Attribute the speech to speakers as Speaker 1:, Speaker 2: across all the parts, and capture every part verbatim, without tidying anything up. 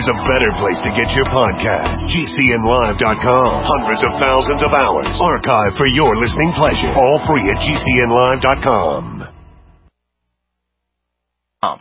Speaker 1: there's a better place to get your podcast. G C N live dot com. Hundreds of thousands of hours archived for your listening pleasure. All free at G C N live dot com.
Speaker 2: Um.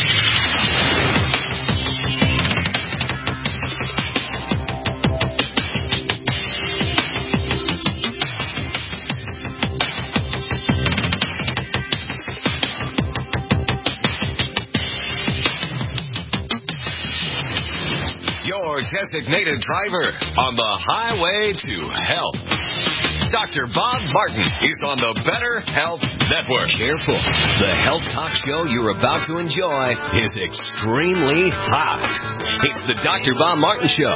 Speaker 3: Your designated driver on the highway to health. Doctor Bob Martin is on the Better Health Network. Careful. The health talk show you're about to enjoy is extremely hot. It's the Doctor Bob Martin Show.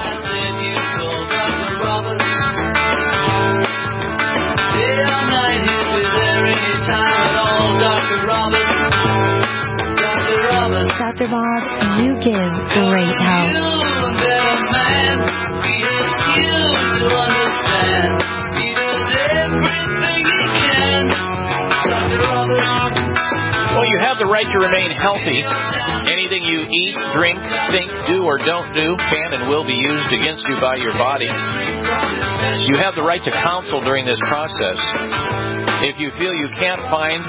Speaker 4: Doctor Bob, you give great help.
Speaker 2: Well, you have the right to remain healthy. Anything you eat, drink, think, do, or don't do can and will be used against you by your body. You have the right to counsel during this process. If you feel you can't find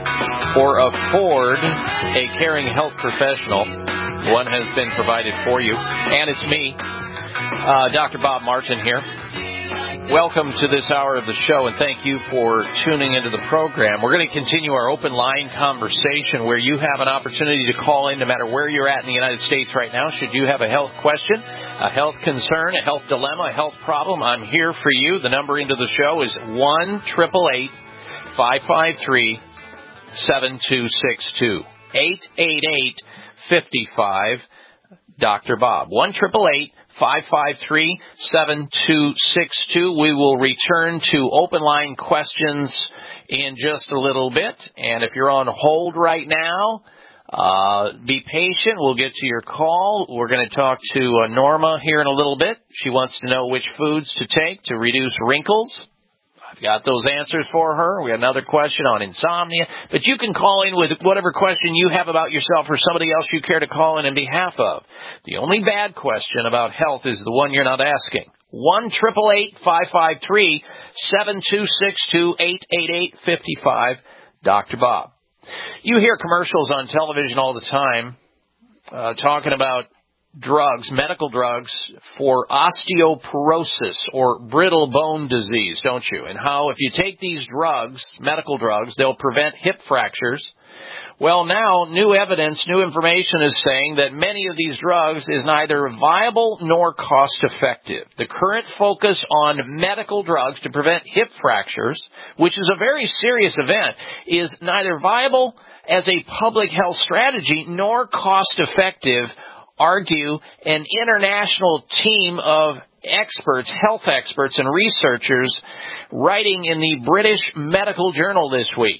Speaker 2: or afford a caring health professional, one has been provided for you. And it's me, uh, Doctor Bob Martin here. Welcome to this hour of the show, and thank you for tuning into the program. We're going to continue our open line conversation where you have an opportunity to call in no matter where you're at in the United States right now. Should you have a health question, a health concern, a health dilemma, a health problem, I'm here for you. The number into the show is one eight eight eight, five five three, seven two six two. eight eight eight, five five, Doctor Bob. one eight eight eight, five five three, seven two six two. We will return to open line questions in just a little bit. And if you're on hold right now, uh, be patient. We'll get to your call. We're going to talk to uh, Norma here in a little bit. She wants to know which foods to take to reduce wrinkles. I've got those answers for her. We got another question on insomnia. But you can call in with whatever question you have about yourself or somebody else you care to call in on behalf of. The only bad question about health is the one you're not asking. one eight eight eight, five five three, seven two six two, eight eight eight, five five, Doctor Bob. You hear commercials on television all the time uh, talking about drugs, medical drugs for osteoporosis or brittle bone disease, don't you? And how if you take these drugs, medical drugs, they'll prevent hip fractures. Well, now new evidence, new information is saying that many of these drugs is neither viable nor cost effective. The current focus on medical drugs to prevent hip fractures, which is a very serious event, is neither viable as a public health strategy nor cost effective, argue an international team of experts, health experts and researchers writing in the British Medical Journal this week.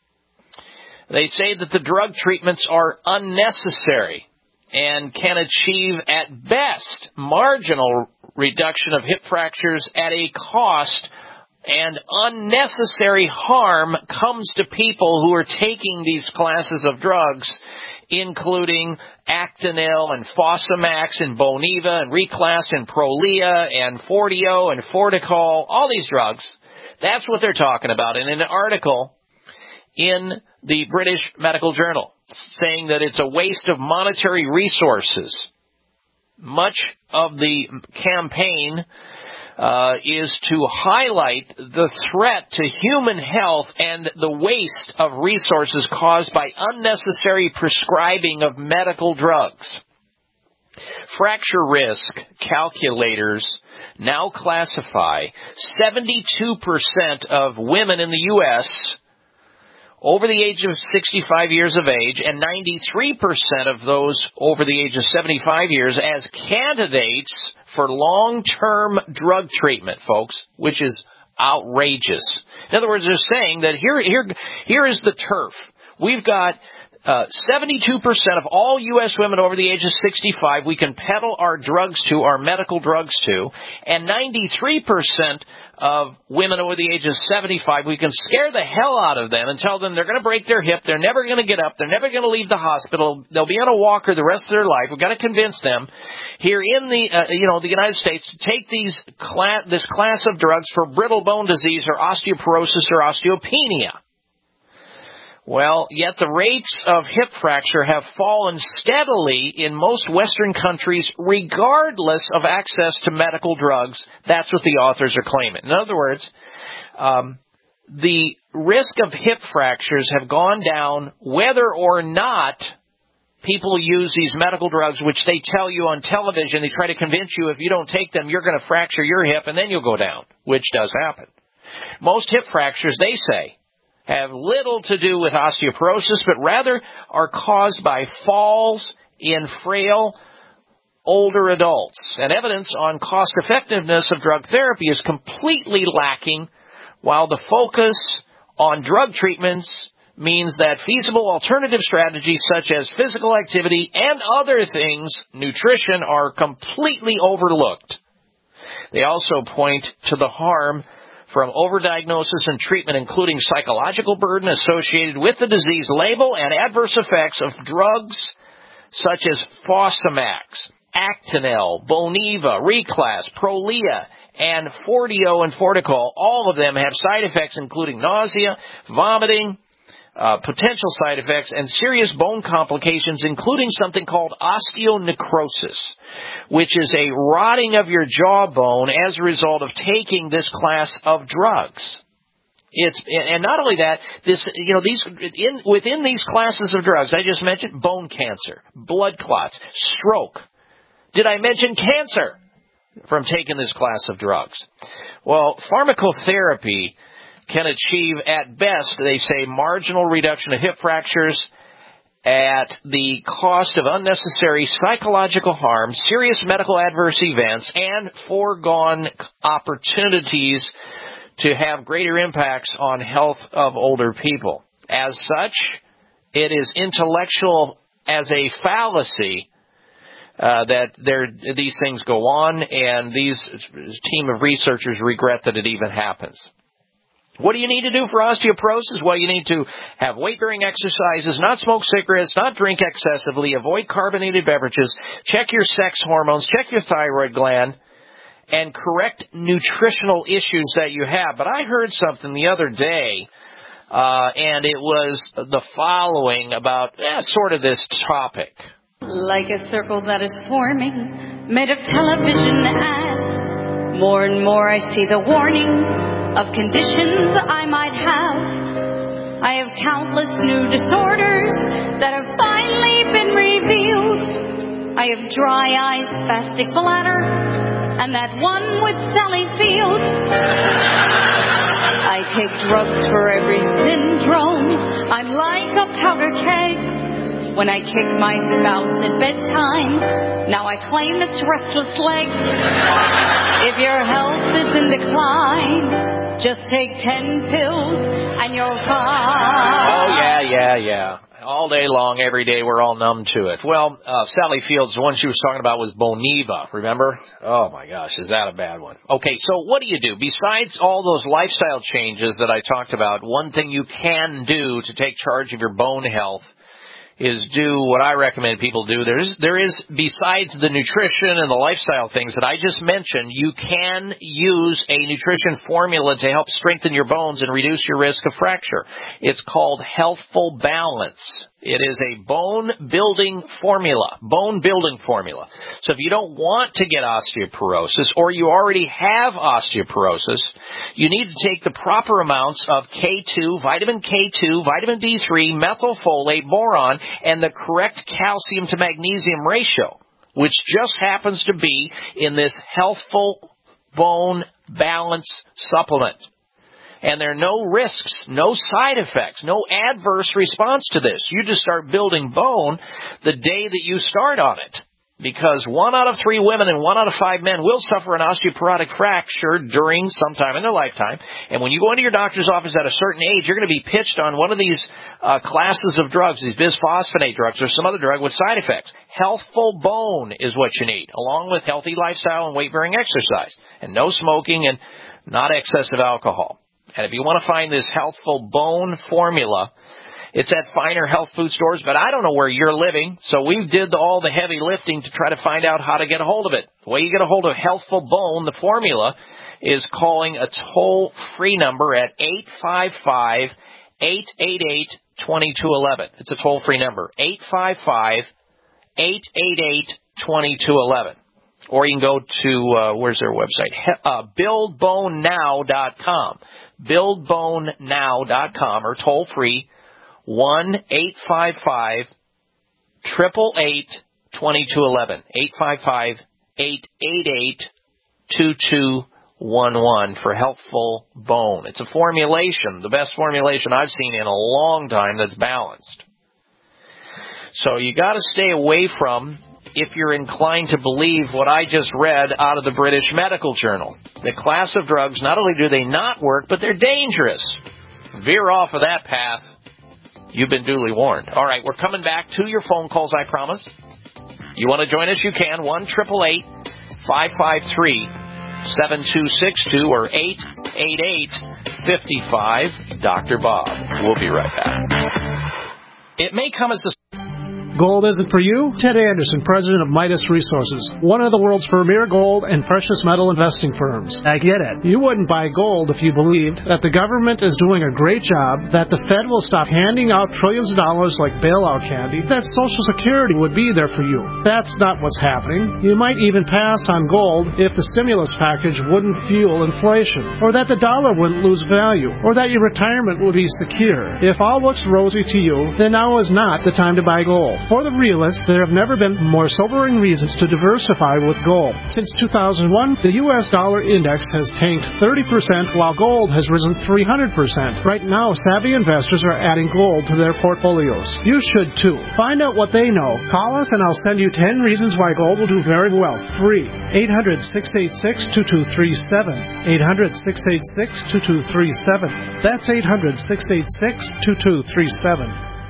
Speaker 2: They say that the drug treatments are unnecessary and can achieve at best marginal reduction of hip fractures at a cost, and unnecessary harm comes to people who are taking these classes of drugs, including Actonel and Fosamax and Boniva and Reclast and Prolia and Forteo and Forticol, all these drugs. That's what they're talking about in an article in the British Medical Journal, saying that it's a waste of monetary resources. Much of the campaign uh, is to highlight the threat to human health and the waste of resources caused by unnecessary prescribing of medical drugs. Fracture risk calculators now classify seventy-two percent of women in the U S over the age of sixty-five years of age and ninety-three percent of those over the age of seventy-five years as candidates for long-term drug treatment, folks, which is outrageous. In other words, they're saying that here, here, here is the turf. We've got uh, seventy-two percent of all U S women over the age of sixty-five we can peddle our drugs to, our medical drugs to, and ninety-three percent of women over the age of seventy-five, we can scare the hell out of them and tell them they're going to break their hip, they're never going to get up, they're never going to leave the hospital, they'll be on a walker the rest of their life. We've got to convince them here in the, uh, you know, the United States to take these class, this class of drugs for brittle bone disease or osteoporosis or osteopenia. Well, yet the rates of hip fracture have fallen steadily in most Western countries regardless of access to medical drugs. That's what the authors are claiming. In other words, um, the risk of hip fractures have gone down whether or not people use these medical drugs, which they tell you on television. They try to convince you if you don't take them, you're going to fracture your hip and then you'll go down, which does happen. Most hip fractures, they say, have little to do with osteoporosis, but rather are caused by falls in frail, older adults. And evidence on cost-effectiveness of drug therapy is completely lacking, while the focus on drug treatments means that feasible alternative strategies such as physical activity and other things, nutrition, are completely overlooked. They also point to the harm from overdiagnosis and treatment, including psychological burden associated with the disease label and adverse effects of drugs such as Fosamax, Actonel, Boniva, Reclass, Prolia, and Forteo and Forticol. All of them have side effects including nausea, vomiting, uh, potential side effects, and serious bone complications, including something called osteonecrosis, which is a rotting of your jawbone as a result of taking this class of drugs. It's, and not only that, this, you know, these, in, within these classes of drugs, I just mentioned bone cancer, blood clots, stroke. Did I mention cancer from taking this class of drugs? Well, pharmacotherapy can achieve at best, they say, marginal reduction of hip fractures at the cost of unnecessary psychological harm, serious medical adverse events, and foregone opportunities to have greater impacts on health of older people. As such, it is intellectual as a fallacy uh, that there these things go on, and these team of researchers regret that it even happens. What do you need to do for osteoporosis? Well, you need to have weight-bearing exercises, not smoke cigarettes, not drink excessively, avoid carbonated beverages, check your sex hormones, check your thyroid gland, and correct nutritional issues that you have. But I heard something the other day, uh, and it was the following about eh, sort of this topic.
Speaker 5: Like a circle that is forming, made of television ads, more and more I see the warning of conditions I might have. I have countless new disorders that have finally been revealed. I have dry eyes, spastic bladder, and that one with Sally Field. I take drugs for every syndrome. I'm like a powder keg. When I kick my spouse at bedtime, now I claim it's restless leg. If your health is in decline, just take ten pills and you're fine.
Speaker 2: Oh, yeah, yeah, yeah. All day long, every day, we're all numb to it. Well, uh, Sally Fields, the one she was talking about was Boniva, remember? Oh, my gosh, is that a bad one? Okay, so what do you do? Besides all those lifestyle changes that I talked about, one thing you can do to take charge of your bone health is do what I recommend people do. There's, there is, besides the nutrition and the lifestyle things that I just mentioned, you can use a nutrition formula to help strengthen your bones and reduce your risk of fracture. It's called Healthful Balance. It is a bone-building formula, bone-building formula. So if you don't want to get osteoporosis or you already have osteoporosis, you need to take the proper amounts of K two, vitamin K two, vitamin D three, methylfolate, boron, and the correct calcium to magnesium ratio, which just happens to be in this Healthful Bone Balance supplement. And there are no risks, no side effects, no adverse response to this. You just start building bone the day that you start on it. because one out of three women and one out of five men will suffer an osteoporotic fracture during some time in their lifetime. And when you go into your doctor's office at a certain age, you're going to be pitched on one of these uh, classes of drugs, these bisphosphonate drugs or some other drug with side effects. Healthful bone is what you need, along with healthy lifestyle and weight-bearing exercise, and no smoking and not excessive alcohol. And if you want to find this Healthful Bone formula, it's at finer health food stores, but I don't know where you're living, so we did all the heavy lifting to try to find out how to get a hold of it. The way you get a hold of Healthful Bone, the formula, is calling a toll-free number at eight five five, eight eight eight, two two one one. It's a toll-free number, eight five five, eight eight eight, two two one one. Or you can go to, uh, where's their website? Uh, build bone now dot com. build bone now dot com, or toll-free, one eight five five, eight eight eight, two two one one. eight five five, eight eight eight, two two one one for Healthful Bone. It's a formulation, the best formulation I've seen in a long time that's balanced. So you got to stay away from, if you're inclined to believe what I just read out of the British Medical Journal. The class of drugs, not only do they not work, but they're dangerous. Veer off of that path. You've been duly warned. All right, we're coming back to your phone calls, I promise. You want to join us, you can. one eight eight eight, five five three, seven two six two or eight eight eight, five five, Doctor Bob. We'll be right back. It may come as a...
Speaker 6: Gold isn't for you? Ted Anderson, president of Midas Resources, one of the world's premier gold and precious metal investing firms. I get it. You wouldn't buy gold if you believed that the government is doing a great job, that the Fed will stop handing out trillions of dollars like bailout candy, that Social Security would be there for you. That's not what's happening. You might even pass on gold if the stimulus package wouldn't fuel inflation, or that the dollar wouldn't lose value, or that your retirement would be secure. If all looks rosy to you, then now is not the time to buy gold. For the realists, there have never been more sobering reasons to diversify with gold. Since two thousand one, the U S dollar index has tanked thirty percent while gold has risen three hundred percent. Right now, savvy investors are adding gold to their portfolios. You should too. Find out what they know. Call us and I'll send you ten reasons why gold will do very well. Free. eight hundred, six eight six, two two three seven. eight hundred, six eight six, two two three seven. That's eight hundred, six eight six, two two three seven.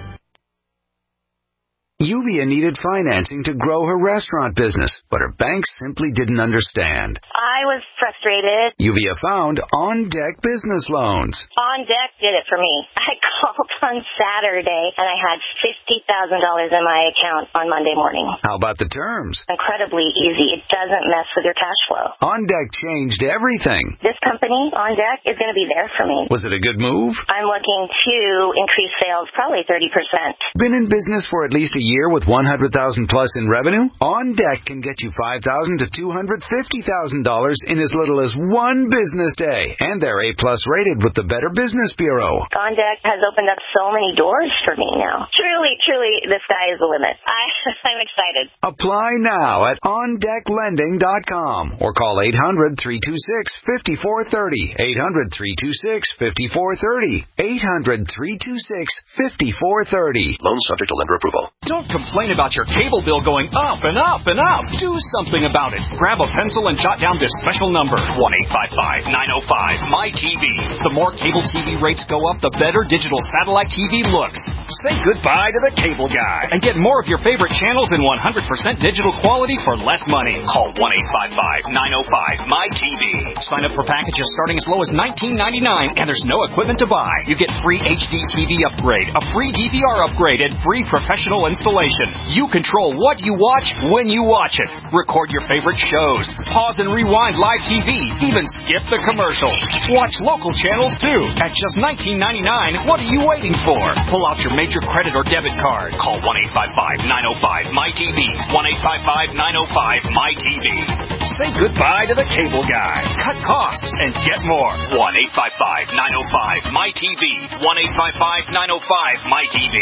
Speaker 7: Yuvia needed financing to grow her restaurant business, but her bank simply didn't understand.
Speaker 8: I was frustrated.
Speaker 7: Yuvia found On Deck Business Loans.
Speaker 8: On Deck did it for me. I called on Saturday, and I had fifty thousand dollars in my account on Monday morning.
Speaker 7: How about the terms?
Speaker 8: Incredibly easy. It doesn't mess with your cash flow.
Speaker 7: On Deck changed everything.
Speaker 8: This company, On Deck, is going to be there for me.
Speaker 7: Was it a good move?
Speaker 8: I'm looking to increase sales probably thirty percent.
Speaker 7: Been in business for at least a year with one hundred thousand dollars plus in revenue? On Deck can get you five thousand dollars to two hundred fifty thousand dollars in as little as one business day. And they're A plus rated with the Better Business Bureau.
Speaker 8: On Deck has opened up so many doors for me now. Truly, truly, the sky is the limit. I, I'm excited.
Speaker 7: Apply now at on deck lending dot com or call eight hundred, three two six, five four three zero. eight hundred, three two six, five four three zero. eight hundred, three two six, five four three zero.
Speaker 1: Loan subject to lender approval.
Speaker 9: Don't complain about your cable bill going up and up and up. Do something about it. Grab a pencil and jot down this special number, one eight five five, nine oh five, M Y T V. The more cable T V rates go up, the better digital satellite T V looks. Say goodbye to the cable guy and get more of your favorite channels in one hundred percent digital quality for less money. Call one eight five five, nine oh five, M Y T V. Sign up for packages starting as low as nineteen ninety-nine, and there's no equipment to buy. You get free H D T V upgrade, a free D V R upgrade, and free professional installation. You control what you watch when you watch it. Record your favorite shows. Pause and rewind live T V. Even skip the commercials. Watch local channels too. At just nineteen ninety-nine, what are you waiting for? Pull out your major credit or debit card. Call one eight five five, nine oh five, M Y T V. one eight five five, nine oh five, M Y T V. Say goodbye to the cable guy. Cut costs and get more. one eight five five, nine oh five, M Y T V. one eight five five, nine oh five, M Y T V.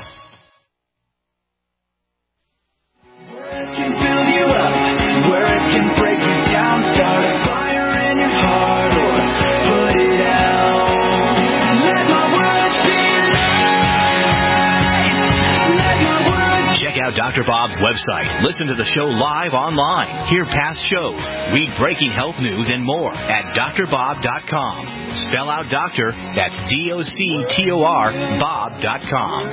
Speaker 10: Where it can build you up, where it can break you down, start a fire in your heart or put it out. Let my words be light. Let my words.
Speaker 11: Check out out Doctor Bob's website. Listen to the show live online. Hear past shows. Read breaking health news and more at D R bob dot com. Spell out doctor, that's D O C T O R, bob dot com.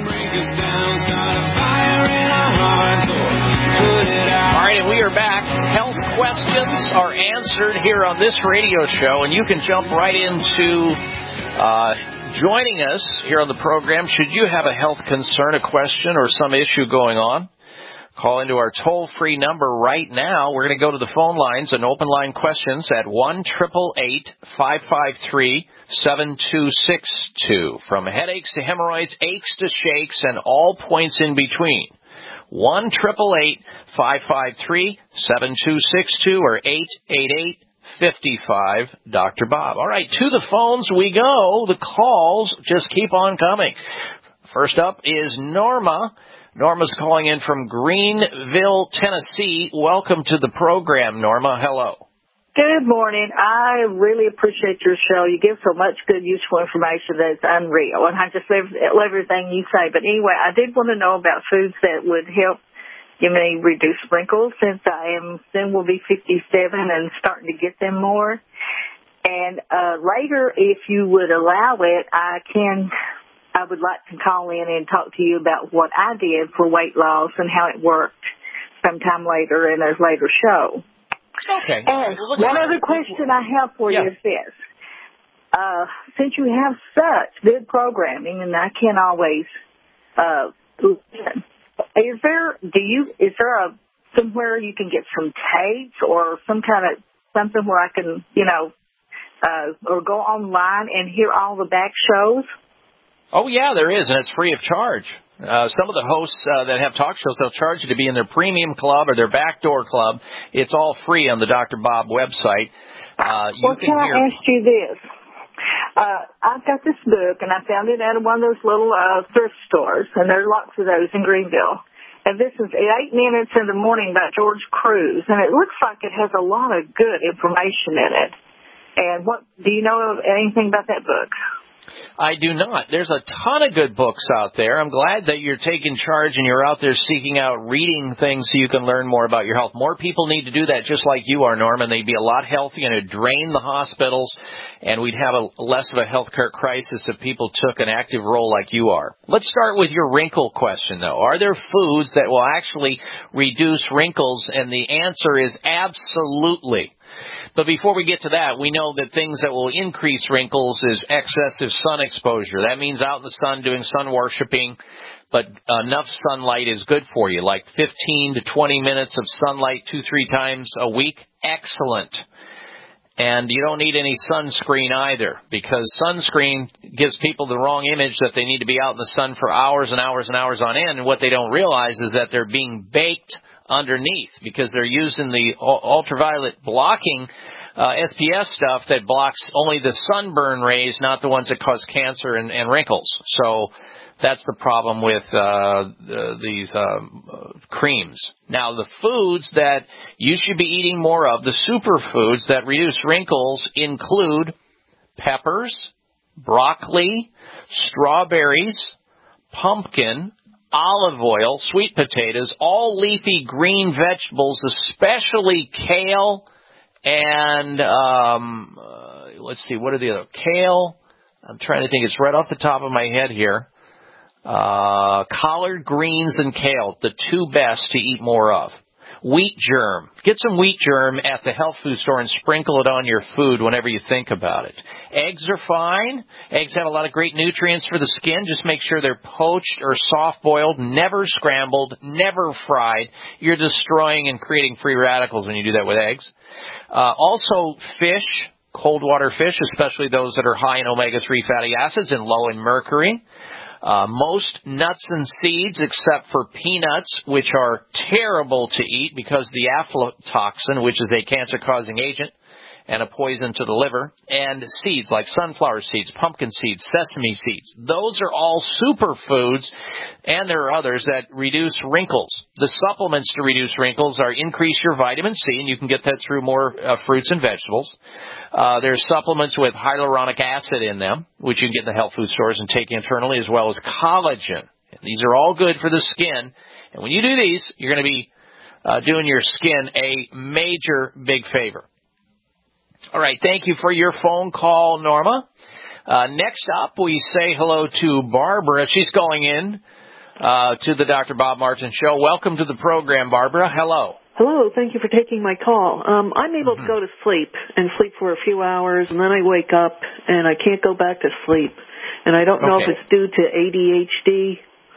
Speaker 2: All right, and we are back. Health questions are answered here on this radio show, and you can jump right into uh, joining us here on the program. Should you have a health concern, a question, or some issue going on, call into our toll-free number right now. We're going to go to the phone lines and open line questions at one eight eight eight, five five three, seven two six two. From headaches to hemorrhoids, aches to shakes, and all points in between. one eight eight eight, five five three, seven two six two or eight eight eight, five five, Doctor Bob. All right, to the phones we go. The calls just keep on coming. First up is Norma. Norma's calling in from Greenville, Tennessee. Welcome to the program, Norma. Hello.
Speaker 12: Good morning. I really appreciate your show. You give so much good, useful information that's unreal, and I just love, love everything you say. But anyway, I did want to know about foods that would help give me reduce wrinkles, since I am soon will be fifty-seven and starting to get them more. And uh, later, if you would allow it, I can. I would like to call in and talk to you about what I did for weight loss and how it worked sometime later in a later show.
Speaker 2: Okay.
Speaker 12: And one other question I have for
Speaker 2: yeah.
Speaker 12: you is this. Uh, since you have such good programming, and I can't always uh, listen, is there, do you, is there a, somewhere you can get some tapes or some kind of, something where I can, you know, uh, or go online and hear all the back shows?
Speaker 2: Oh, yeah, there is, and it's free of charge. Uh, some of the hosts uh, that have talk shows, they'll charge you to be in their premium club or their backdoor club. It's all free on the Doctor Bob website. Uh, you
Speaker 12: well,
Speaker 2: can,
Speaker 12: can
Speaker 2: hear...
Speaker 12: I ask you this? Uh, I've got this book, and I found it at one of those little uh, thrift stores, and there are lots of those in Greenville. And this is Eight Minutes in the Morning by George Cruz, and it looks like it has a lot of good information in it. And what do you know of anything about that book?
Speaker 2: I do not. There's a ton of good books out there. I'm glad that you're taking charge and you're out there seeking out reading things so you can learn more about your health. More people need to do that just like you are, Norman. They'd be a lot healthier and it'd drain the hospitals, and we'd have a less of a healthcare crisis if people took an active role like you are. Let's start with your wrinkle question, though. Are there foods that will actually reduce wrinkles? And the answer is absolutely. But before we get to that, we know that things that will increase wrinkles is excessive sun exposure. That means out in the sun doing sun worshiping, but enough sunlight is good for you, like fifteen to twenty minutes of sunlight two, three times a week. Excellent. And you don't need any sunscreen either, because sunscreen gives people the wrong image that they need to be out in the sun for hours and hours and hours on end. And what they don't realize is that they're being baked underneath, because they're using the ultraviolet blocking uh, S P F stuff that blocks only the sunburn rays, not the ones that cause cancer and, and wrinkles. So that's the problem with uh, uh, these uh, creams. Now, the foods that you should be eating more of, the superfoods that reduce wrinkles, include peppers, broccoli, strawberries, pumpkin, olive oil, sweet potatoes, all leafy green vegetables, especially kale and, um, uh, let's see, what are the other? Kale, I'm trying to think, it's right off the top of my head here. Uh, collard greens and kale, the two best to eat more of. Wheat germ. Get some wheat germ at the health food store and sprinkle it on your food whenever you think about it. Eggs are fine. Eggs have a lot of great nutrients for the skin. Just make sure they're poached or soft-boiled, never scrambled, never fried. You're destroying and creating free radicals when you do that with eggs. Uh, also, fish, cold water fish, especially those that are high in omega three fatty acids and low in mercury. Uh, most nuts and seeds, except for peanuts, which are terrible to eat because the aflatoxin, which is a cancer-causing agent and a poison to the liver, and seeds like sunflower seeds, pumpkin seeds, sesame seeds. Those are all superfoods, and there are others that reduce wrinkles. The supplements to reduce wrinkles are increase your vitamin C, and you can get that through more uh, fruits and vegetables. Uh, there's supplements with hyaluronic acid in them, which you can get in the health food stores and take internally, as well as collagen. These are all good for the skin. And when you do these, you're going to be uh, doing your skin a major big favor. All right, thank you for your phone call, Norma. Uh, next up, we say hello to Barbara. She's calling in uh, to the Doctor Bob Martin Show. Welcome to the program, Barbara. Hello.
Speaker 13: Hello, thank you for taking my call. Um, I'm able mm-hmm. to go to sleep and sleep for a few hours, and then I wake up and I can't go back to sleep. And I don't know
Speaker 2: okay.
Speaker 13: if it's due to A D H D.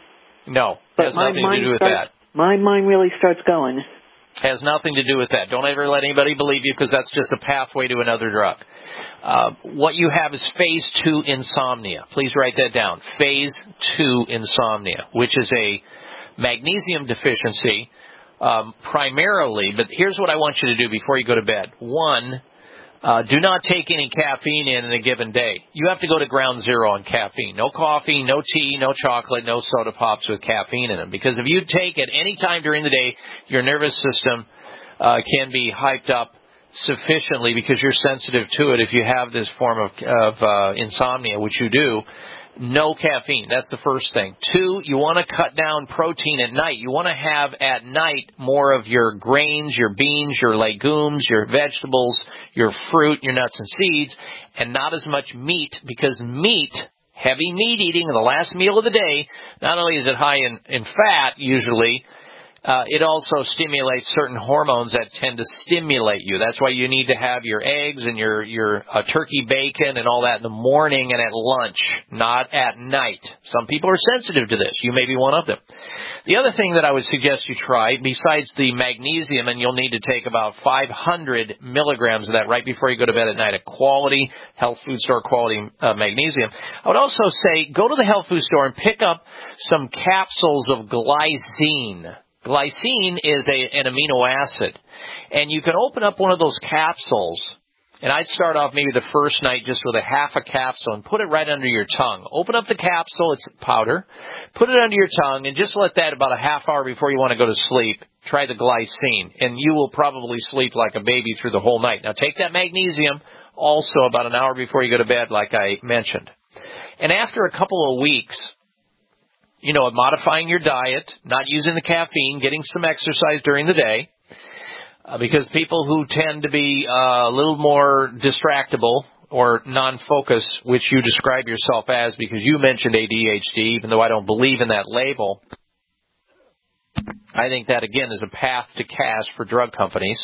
Speaker 2: No, it has nothing to do with
Speaker 13: starts,
Speaker 2: that.
Speaker 13: My mind really starts going.
Speaker 2: Has nothing to do with that. Don't ever let anybody believe you, because that's just a pathway to another drug. Uh, what you have is phase two insomnia. Please write that down. Phase two insomnia, which is a magnesium deficiency um, primarily. But here's what I want you to do before you go to bed. One, Uh, do not take any caffeine in in a given day. You have to go to ground zero on caffeine. No coffee, no tea, no chocolate, no soda pops with caffeine in them. Because if you take it any time during the day, your nervous system uh, can be hyped up sufficiently because you're sensitive to it if you have this form of, of uh, insomnia, which you do. No caffeine. That's the first thing. Two, you want to cut down protein at night. You want to have at night more of your grains, your beans, your legumes, your vegetables, your fruit, your nuts and seeds, and not as much meat, because meat, heavy meat eating, the last meal of the day, not only is it high in, in fat usually, Uh, it also stimulates certain hormones that tend to stimulate you. That's why you need to have your eggs and your, your uh, turkey bacon and all that in the morning and at lunch, not at night. Some people are sensitive to this. You may be one of them. The other thing that I would suggest you try, besides the magnesium, and you'll need to take about five hundred milligrams of that right before you go to bed at night, a quality health food store quality uh, magnesium. I would also say go to the health food store and pick up some capsules of glycine. Glycine is a, an amino acid, and you can open up one of those capsules, and I'd start off maybe the first night just with a half a capsule and put it right under your tongue. Open up the capsule, it's powder, put it under your tongue, and just let that about a half hour before you want to go to sleep. Try the glycine, and you will probably sleep like a baby through the whole night. Now take that magnesium also about an hour before you go to bed, like I mentioned. And after a couple of weeks, you know, modifying your diet, not using the caffeine, getting some exercise during the day, uh, because people who tend to be uh, a little more distractible or non-focus, which you describe yourself as because you mentioned A D H D, even though I don't believe in that label, I think that, again, is a path to cash for drug companies.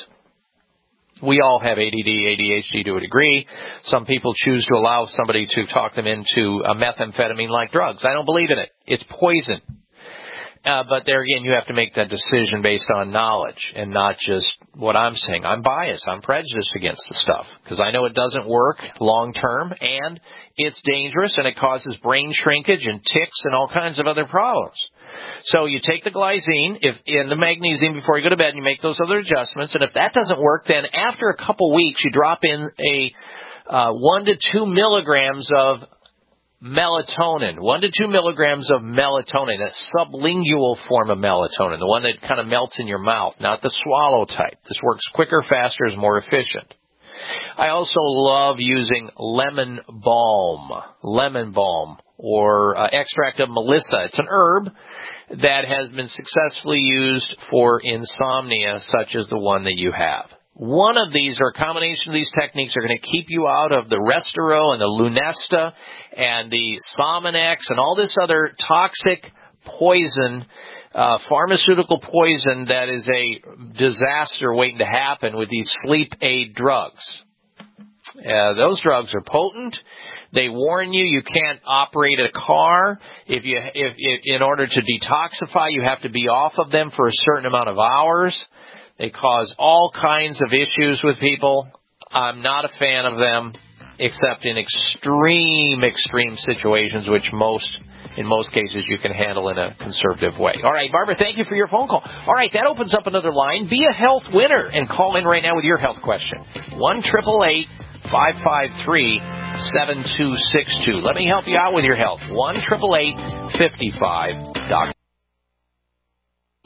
Speaker 2: We all have A D D, A D H D to a degree. Some people choose to allow somebody to talk them into a methamphetamine-like drugs. I don't believe in it. It's poison. Uh, but there again, you have to make that decision based on knowledge and not just what I'm saying. I'm biased. I'm prejudiced against the stuff because I know it doesn't work long-term, and it's dangerous, and it causes brain shrinkage and tics and all kinds of other problems. So you take the glycine if, and the magnesium before you go to bed, and you make those other adjustments. And if that doesn't work, then after a couple weeks, you drop in a uh, one to two milligrams of melatonin, one to two milligrams of melatonin, a sublingual form of melatonin, the one that kind of melts in your mouth, not the swallow type. This works quicker, faster, is more efficient. I also love using lemon balm, lemon balm, or uh, extract of melissa. It's an herb that has been successfully used for insomnia, such as the one that you have. One of these, or a combination of these techniques, are going to keep you out of the Restero and the Lunesta and the Sominex and all this other toxic poison, uh, pharmaceutical poison that is a disaster waiting to happen with these sleep aid drugs. Uh, those drugs are potent. They warn you you can't operate a car. If you, if, if in order to detoxify, you have to be off of them for a certain amount of hours. They cause all kinds of issues with people. I'm not a fan of them, except in extreme, extreme situations, which most, in most cases, you can handle in a conservative way. All right, Barbara, thank you for your phone call. All right, that opens up another line. Be a health winner and call in right now with your health question. one eight eight eight, five five three, seven two six two. Let me help you out with your health. one eight eight eight, five five, D O C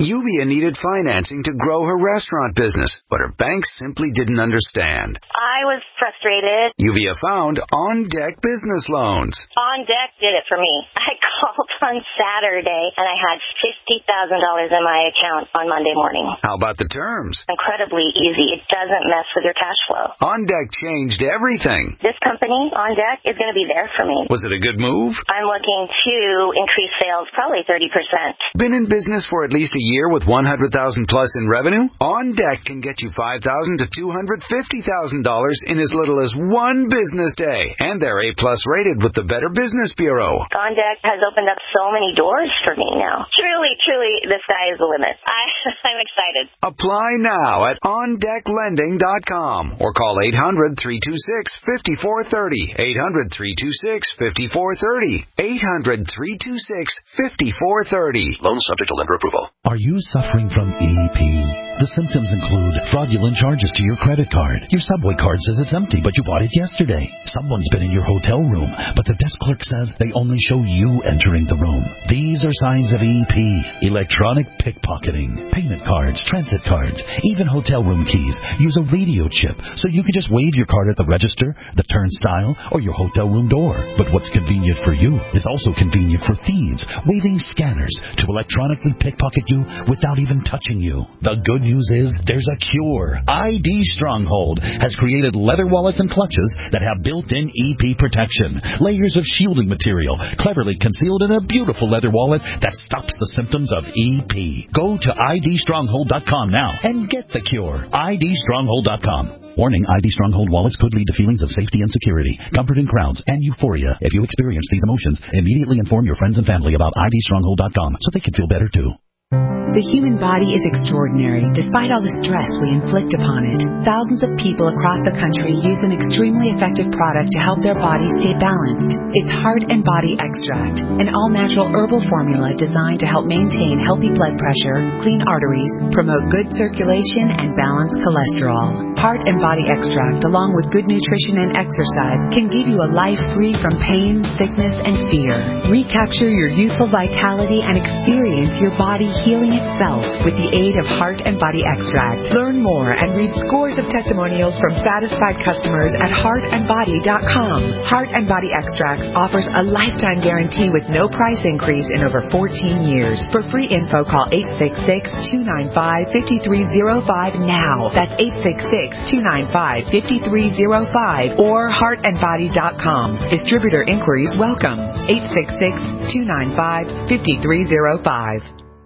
Speaker 7: Uvia needed financing to grow her restaurant business, but her bank simply didn't understand.
Speaker 8: I was frustrated.
Speaker 7: Uvia found On Deck Business Loans.
Speaker 8: On Deck did it for me. I called on Saturday, and I had fifty thousand dollars in my account on Monday morning.
Speaker 7: How about the terms?
Speaker 8: Incredibly easy. It doesn't mess with your cash flow.
Speaker 7: On Deck changed everything.
Speaker 8: This company, On Deck, is going to be there for me.
Speaker 7: Was it a good move?
Speaker 8: I'm looking to increase sales probably thirty percent.
Speaker 7: Been in business for at least a year with one hundred thousand dollars plus in revenue? On Deck can get you five thousand dollars to two hundred fifty thousand dollars in as little as one business day. And they're A plus rated with the Better Business Bureau.
Speaker 8: On Deck has opened up so many doors for me now. Truly, truly, the sky is the limit. I, I'm excited.
Speaker 7: Apply now at on deck lending dot com or call eight hundred, three two six, five four three zero. eight hundred, three two six, five four three zero. eight hundred, three two six, five four three zero.
Speaker 1: Loan subject to lender approval.
Speaker 14: Are you suffering from E P? The symptoms include fraudulent charges to your credit card. Your Subway card says it's empty, but you bought it yesterday. Someone's been in your hotel room, but the desk clerk says they only show you entering the room. These are signs of E P. Electronic pickpocketing. Payment cards, transit cards, even hotel room keys use a radio chip, so you can just wave your card at the register, the turnstile, or your hotel room door. But what's convenient for you is also convenient for thieves, waving scanners to electronically pickpocket you without even touching you. The good news is there's a cure. I D Stronghold has created leather wallets and clutches that have built-in E P protection, layers of shielding material cleverly concealed in a beautiful leather wallet that stops the symptoms of E P. Go to I D stronghold dot com now and get the cure. I D stronghold dot com. Warning, I D Stronghold wallets could lead to feelings of safety and security, comfort in crowds, and euphoria. If you experience these emotions, immediately inform your friends and family about I D stronghold dot com so they can feel better too.
Speaker 15: The human body is extraordinary, despite all the stress we inflict upon it. Thousands of people across the country use an extremely effective product to help their bodies stay balanced. It's Heart and Body Extract, an all-natural herbal formula designed to help maintain healthy blood pressure, clean arteries, promote good circulation, and balance cholesterol. Heart and Body Extract, along with good nutrition and exercise, can give you a life free from pain, sickness, and fear. Recapture your youthful vitality and experience your body healing itself with the aid of Heart and Body Extract. Learn more and read scores of testimonials from satisfied customers at heart and body dot com. Heart and Body Extracts offers a lifetime guarantee with no price increase in over fourteen years. For free info, call eight six six, two nine five, five three zero five now. That's eight six six, two nine five, five three zero five or heart and body dot com. Distributor inquiries welcome. eight six six, two nine five, five three zero five.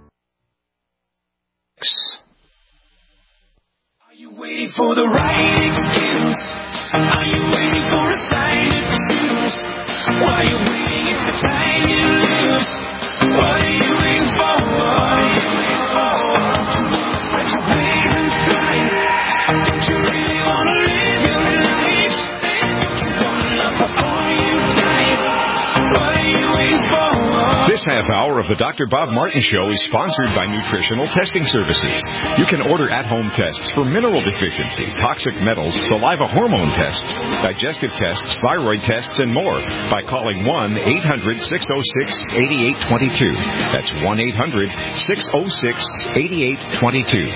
Speaker 10: Are you waiting for the right excuse? Are you waiting for a sign to choose? While you're waiting, it's the time you lose. What are you waiting for? What are you waiting for? But you're waiting inside. Don't you really want to live your life? Don't you want to love before you die? What are you waiting for?
Speaker 16: This half hour of the Doctor Bob Martin Show is sponsored by Nutritional Testing Services. You can order at-home tests for mineral deficiency, toxic metals, saliva hormone tests, digestive tests, thyroid tests, and more by calling one eight hundred, six oh six, eight eight two two. That's one eight hundred, six oh six, eight eight two two.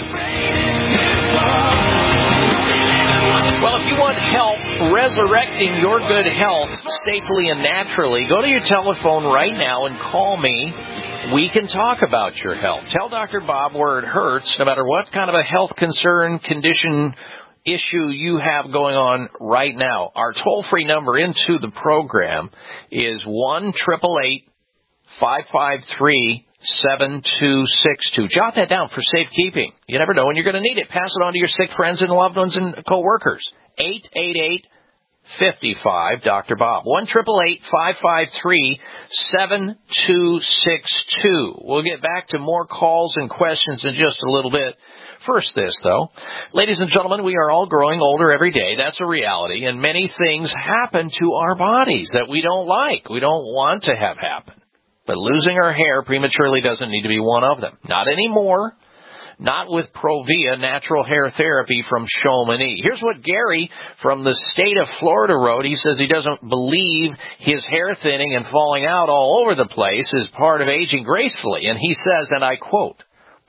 Speaker 2: Well, if you want help resurrecting your good health safely and naturally, go to your telephone right now and call me. We can talk about your health. Tell Doctor Bob where it hurts, no matter what kind of a health concern, condition, issue you have going on right now. Our toll-free number into the program is one eight eight eight, five five three, seven two six two. Jot that down for safekeeping. You never know when you're going to need it. Pass it on to your sick friends and loved ones and coworkers. eight eight eight, five five, Doctor Bob. one eight eight eight, five five three, seven two six two. We'll get back to more calls and questions in just a little bit. First this, though. Ladies and gentlemen, we are all growing older every day. That's a reality. And many things happen to our bodies that we don't like, we don't want to have happen. But losing our hair prematurely doesn't need to be one of them. Not anymore. Not with Provia natural hair therapy from Chamonix. Here's what Gary from the state of Florida wrote. He says he doesn't believe his hair thinning and falling out all over the place is part of aging gracefully. And he says, and I quote,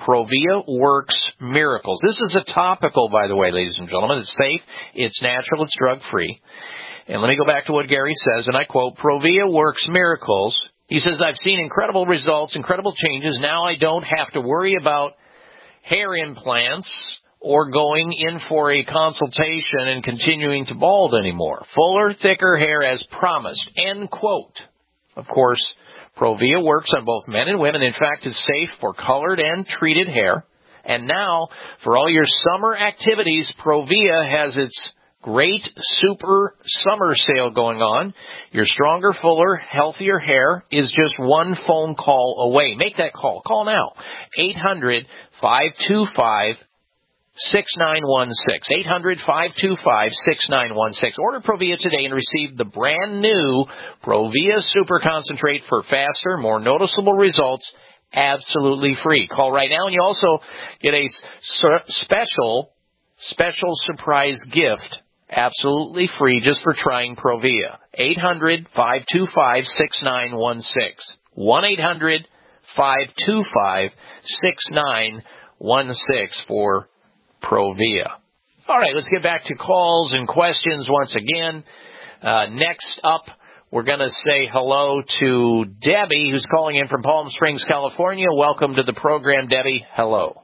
Speaker 2: Provia Works Miracles. This is a topical, by the way, ladies and gentlemen. It's safe, it's natural, it's drug-free. And let me go back to what Gary says, and I quote, Provia Works Miracles. He says, I've seen incredible results, incredible changes. Now I don't have to worry about hair implants or going in for a consultation and continuing to bald anymore. Fuller, thicker hair as promised. End quote. Of course, Provia works on both men and women. In fact, it's safe for colored and treated hair. And now, for all your summer activities, Provia has its great super summer sale going on. Your stronger, fuller, healthier hair is just one phone call away. Make that call. Call now. eight hundred, five two five, six nine one six. eight hundred, five two five, six nine one six. Order Provia today and receive the brand new Provia Super Concentrate for faster, more noticeable results, absolutely free. Call right now, and you also get a special, special surprise gift, absolutely free, just for trying Provia. eight hundred, five two five, six nine one six. one eight hundred, five two five, six nine one six for Provia. All right, let's get back to calls and questions once again. Uh, next up, we're going to say hello to Debbie, who's calling in from Palm Springs, California. Welcome to the program, Debbie. Hello.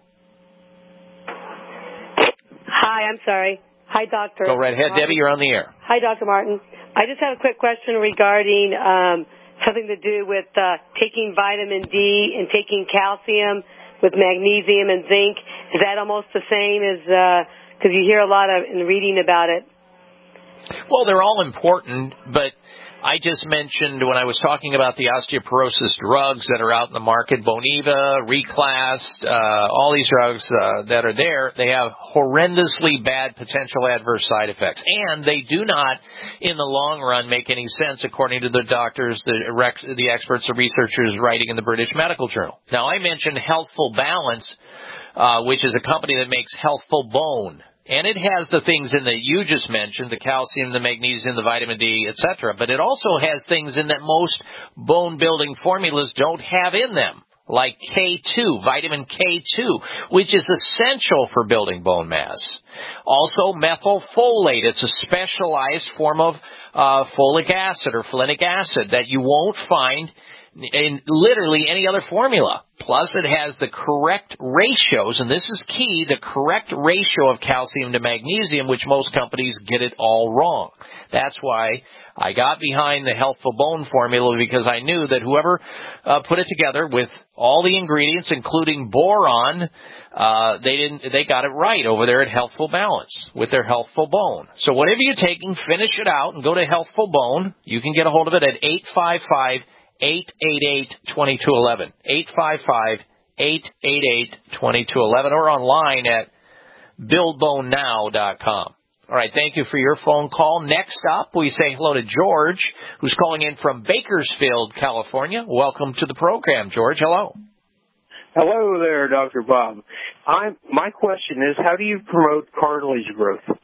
Speaker 17: Hi, I'm sorry. Hi, Doctor
Speaker 2: Go right ahead,
Speaker 17: Martin.
Speaker 2: Debbie. You're on the air.
Speaker 17: Hi, Doctor Martin. I just have a quick question regarding um, something to do with uh, taking vitamin D and taking calcium with magnesium and zinc. Is that almost the same as, because uh, you hear a lot of in reading about it?
Speaker 2: Well, they're all important, but I just mentioned when I was talking about the osteoporosis drugs that are out in the market, Boniva, Reclast, uh, all these drugs uh, that are there, they have horrendously bad potential adverse side effects. And they do not, in the long run, make any sense according to the doctors, the, the experts, the researchers writing in the British Medical Journal. Now, I mentioned Healthful Balance, uh, which is a company that makes Healthful Bone. And it has the things in that you just mentioned, the calcium, the magnesium, the vitamin D, et cetera. But it also has things in that most bone-building formulas don't have in them, like K two, vitamin K two, which is essential for building bone mass. Also, methylfolate. It's a specialized form of uh, folic acid or folinic acid that you won't find in literally any other formula. Plus, it has the correct ratios, and this is key, the correct ratio of calcium to magnesium, which most companies get it all wrong. That's why I got behind the Healthful Bone formula, because I knew that whoever uh, put it together with all the ingredients, including boron, uh, they didn't, they got it right over there at Healthful Balance with their Healthful Bone. So whatever you're taking, finish it out and go to Healthful Bone. You can get a hold of it at eight five five, eight eight eight, two two one one, eight five five, eight eight eight, two two one one, or online at build bone now dot com. All right, thank you for your phone call. Next up, we say hello to George, who's calling in from Bakersfield, California. Welcome to the program, George. Hello.
Speaker 18: Hello there, Doctor Bob. I'm, my question is, how do you promote cartilage growth?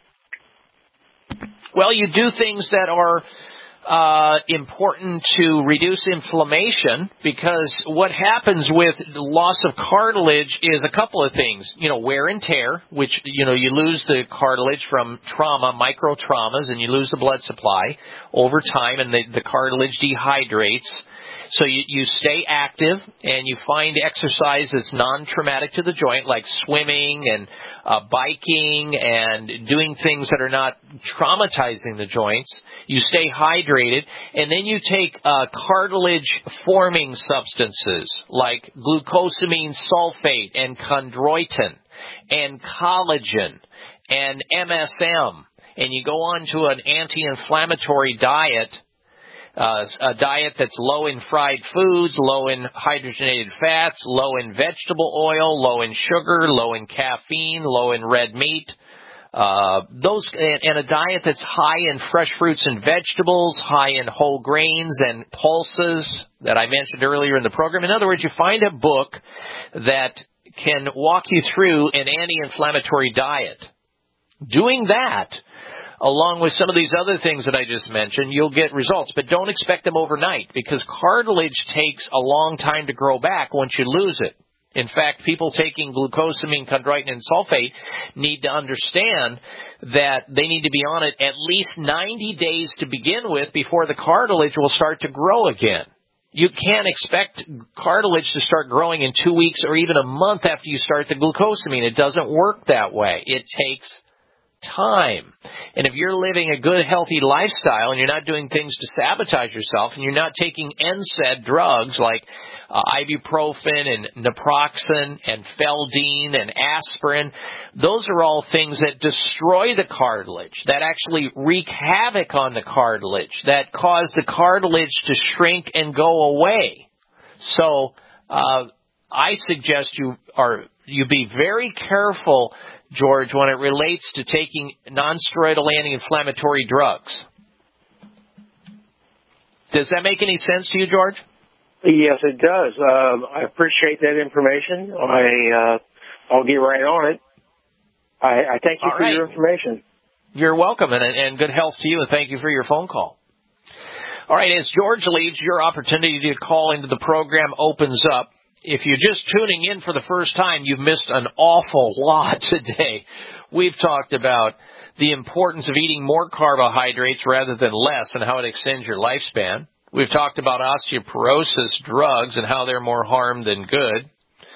Speaker 2: Well, you do things that are Uh, important to reduce inflammation, because what happens with loss of cartilage is a couple of things. You know, wear and tear, which, you know, you lose the cartilage from trauma, micro traumas, and you lose the blood supply over time, and the, the cartilage dehydrates. So you, you stay active, and you find exercise that's non-traumatic to the joint, like swimming and uh, biking and doing things that are not traumatizing the joints. You stay hydrated, and then you take uh, cartilage-forming substances like glucosamine sulfate and chondroitin and collagen and M S M, and you go on to an anti-inflammatory diet, Uh, a diet that's low in fried foods, low in hydrogenated fats, low in vegetable oil, low in sugar, low in caffeine, low in red meat. Uh, those and, and a diet that's high in fresh fruits and vegetables, high in whole grains and pulses that I mentioned earlier in the program. In other words, you find a book that can walk you through an anti-inflammatory diet. Doing that, along with some of these other things that I just mentioned, you'll get results. But don't expect them overnight, because cartilage takes a long time to grow back once you lose it. In fact, people taking glucosamine, chondroitin, and sulfate need to understand that they need to be on it at least ninety days to begin with before the cartilage will start to grow again. You can't expect cartilage to start growing in two weeks or even a month after you start the glucosamine. It doesn't work that way. It takes time. And if you're living a good, healthy lifestyle and you're not doing things to sabotage yourself and you're not taking N SAID drugs like uh, ibuprofen and naproxen and Feldene and aspirin, those are all things that destroy the cartilage, that actually wreak havoc on the cartilage, that cause the cartilage to shrink and go away. So uh, I suggest you are you be very careful, George, when it relates to taking nonsteroidal anti-inflammatory drugs. Does that make any sense to you, George?
Speaker 18: Yes, it does. Uh, I appreciate that information. I, uh, I'll get right on it. I, I thank you
Speaker 2: All
Speaker 18: for
Speaker 2: right.
Speaker 18: your information.
Speaker 2: You're welcome, and, and good health to you, and thank you for your phone call. All right, as George leaves, your opportunity to call into the program opens up. If you're just tuning in for the first time, you've missed an awful lot today. We've talked about the importance of eating more carbohydrates rather than less and how it extends your lifespan. We've talked about osteoporosis drugs and how they're more harm than good.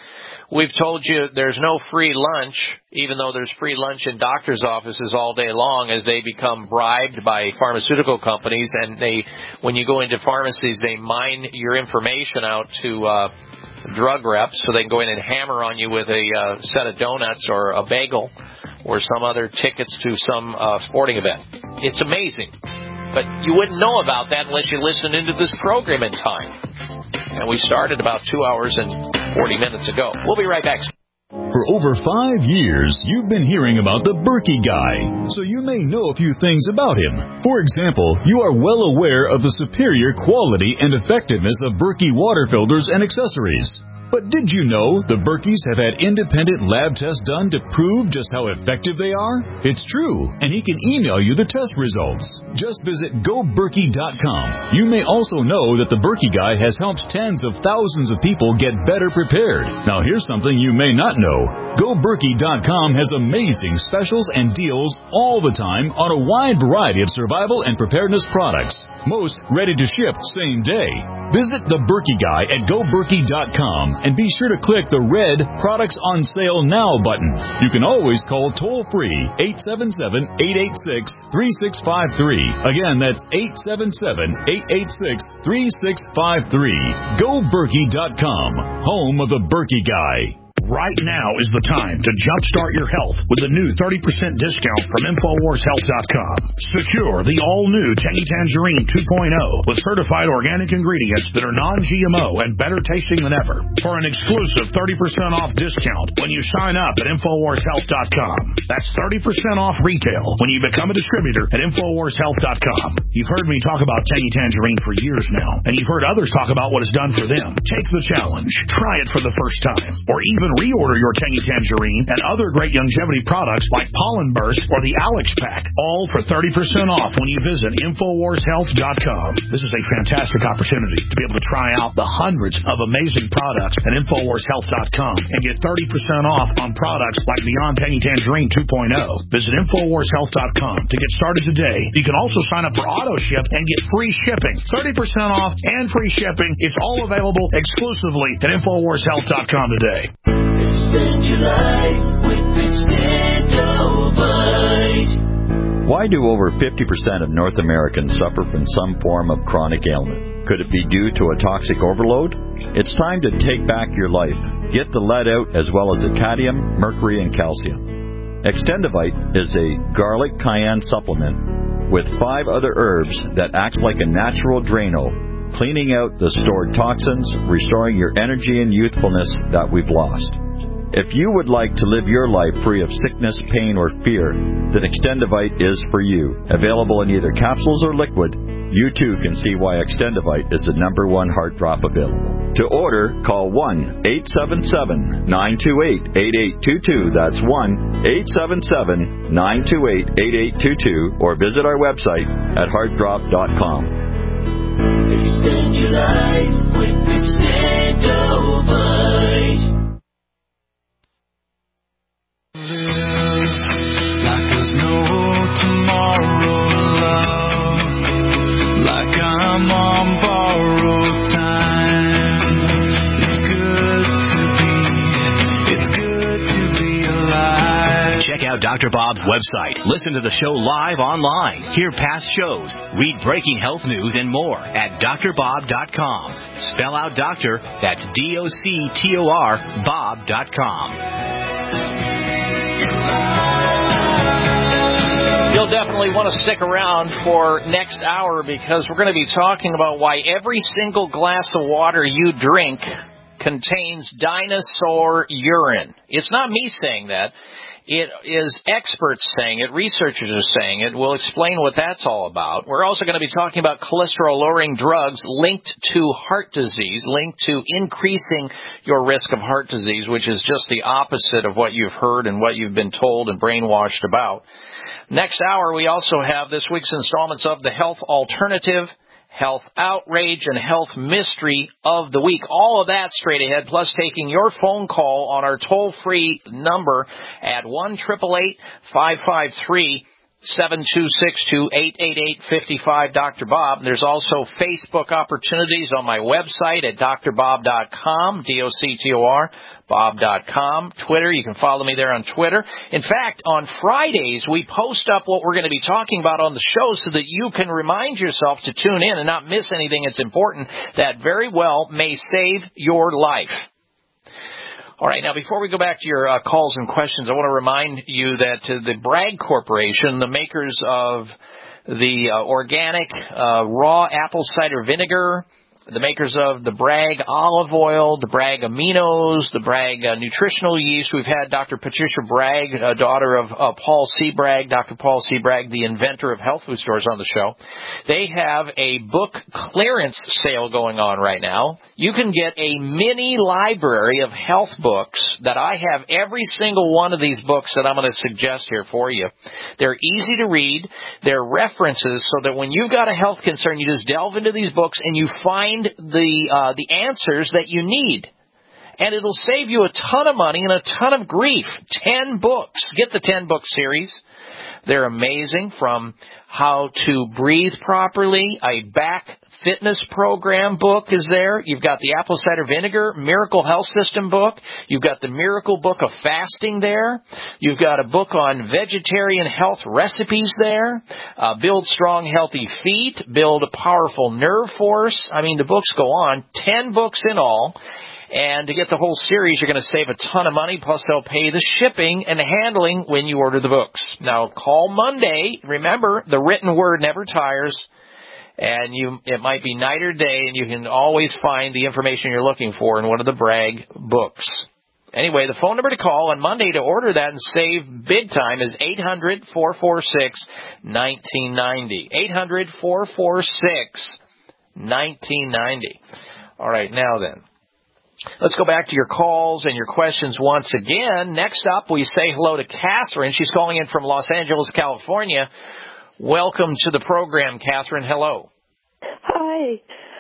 Speaker 2: We've told you there's no free lunch, even though there's free lunch in doctors' offices all day long as they become bribed by pharmaceutical companies. And they, when you go into pharmacies, they mine your information out to uh, drug reps so they can go in and hammer on you with a uh, set of donuts or a bagel or some other tickets to some uh, sporting event. It's amazing. But you wouldn't know about that unless you listened into this program in time. And we started about two hours and forty minutes ago. We'll be right back.
Speaker 19: For over five years, you've been hearing about the Berkey Guy, so you may know a few things about him. For example, you are well aware of the superior quality and effectiveness of Berkey water filters and accessories. But did you know the Berkeys have had independent lab tests done to prove just how effective they are? It's true, and he can email you the test results. Just visit go berkey dot com. You may also know that the Berkey Guy has helped tens of thousands of people get better prepared. Now here's something you may not know. go berkey dot com has amazing specials and deals all the time on a wide variety of survival and preparedness products. Most ready to ship same day. Visit the Berkey Guy at go berkey dot com and be sure to click the red Products on Sale Now button. You can always call toll-free eight seven seven, eight eight six, three six five three. Again, that's eight seven seven, eight eight six, three six five three. go berkey dot com, home of the Berkey Guy.
Speaker 20: Right now is the time to jumpstart your health with a new thirty percent discount from infowars health dot com. Secure the all-new Tangy Tangerine two point oh with certified organic ingredients that are non-G M O and better tasting than ever. For an exclusive thirty percent off discount when you sign up at infowars health dot com. That's thirty percent off retail when you become a distributor at infowars health dot com. You've heard me talk about Tangy Tangerine for years now, and you've heard others talk about what it's done for them. Take the challenge. Try it for the first time, or even reorder your Tangy Tangerine and other great longevity products like Pollen Burst or the Alex Pack, all for thirty percent off when you visit infowars health dot com. This is a fantastic opportunity to be able to try out the hundreds of amazing products at infowars health dot com and get thirty percent off on products like Beyond Tangy Tangerine two point oh. Visit infowars health dot com to get started today. You can also sign up for auto ship and get free shipping. thirty percent off and free shipping. It's all available exclusively at infowars health dot com today.
Speaker 10: Extend your life with Extendovite.
Speaker 21: Why do over fifty percent of North Americans suffer from some form of chronic ailment? Could it be due to a toxic overload? It's time to take back your life. Get the lead out as well as the cadmium, mercury, and calcium. Extendovite is a garlic cayenne supplement with five other herbs that acts like a natural Drano, cleaning out the stored toxins, restoring your energy and youthfulness that we've lost. If you would like to live your life free of sickness, pain, or fear, then Extendovite is for you. Available in either capsules or liquid, you too can see why Extendovite is the number one heart drop available. To order, call one eight seven seven, nine two eight, eight eight two two. That's one eight seven seven, nine two eight, eight eight two two, or visit our website at heart drop dot com.
Speaker 10: Extend your life with Extendovite. There's no tomorrow, love, like I'm on borrowed time. It's good to be, it's good to be alive.
Speaker 11: Check out Doctor Bob's website. Listen to the show live online. Hear past shows. Read breaking health news and more at D R bob dot com. Spell out doctor, that's D O C T O R, Bob dot com.
Speaker 2: You'll definitely want to stick around for next hour because we're going to be talking about why every single glass of water you drink contains dinosaur urine. It's not me saying that. It is experts saying it, researchers are saying it. We'll explain what that's all about. We're also going to be talking about cholesterol-lowering drugs linked to heart disease, linked to increasing your risk of heart disease, which is just the opposite of what you've heard and what you've been told and brainwashed about. Next hour, we also have this week's installments of The Health Alternative, Health Outrage, and Health Mystery of the Week. All of that straight ahead, plus taking your phone call on our toll-free number at one eight eight eight, five five three, seven two six two, eight eight eight, five five, Doctor Bob. There's also Facebook opportunities on my website at D R bob dot com, D O C T O R. Bob dot com. Twitter, you can follow me there on Twitter. In fact, on Fridays, we post up what we're going to be talking about on the show so that you can remind yourself to tune in and not miss anything that's important that very well may save your life. All right, now before we go back to your uh, calls and questions, I want to remind you that uh, the Bragg Corporation, the makers of the uh, organic uh, raw apple cider vinegar, the makers of the Bragg olive oil, the Bragg aminos, the Bragg uh, nutritional yeast. We've had Doctor Patricia Bragg, uh, daughter of uh, Paul C. Bragg, Doctor Paul C. Bragg, the inventor of health food stores, on the show. They have a book clearance sale going on right now. You can get a mini library of health books that I have every single one of these books that I'm going to suggest here for you. They're easy to read. They're references so that when you've got a health concern, you just delve into these books and you find the uh, the answers that you need. And it'll save you a ton of money and a ton of grief. Ten books. Get the ten-book series. They're amazing, from how to breathe properly, a back fitness program book is there. You've got the apple cider vinegar Miracle Health System book. You've got the Miracle Book of Fasting there. You've got a book on vegetarian health recipes there. Uh, build strong, healthy feet. Build a powerful nerve force. I mean, the books go on. Ten books in all. And to get the whole series, you're going to save a ton of money, plus they'll pay the shipping and handling when you order the books. Now, call Monday. Remember, the written word never tires. And you, it might be night or day, and you can always find the information you're looking for in one of the Bragg books. Anyway, the phone number to call on Monday to order that and save big time is eight hundred, four four six, one nine nine zero. eight hundred, four four six, one nine nine zero. All right, now then. Let's go back to your calls and your questions once again. Next up, we say hello to Catherine. She's calling in from Los Angeles, California. Welcome to the program, Catherine. Hello.
Speaker 3: Hi.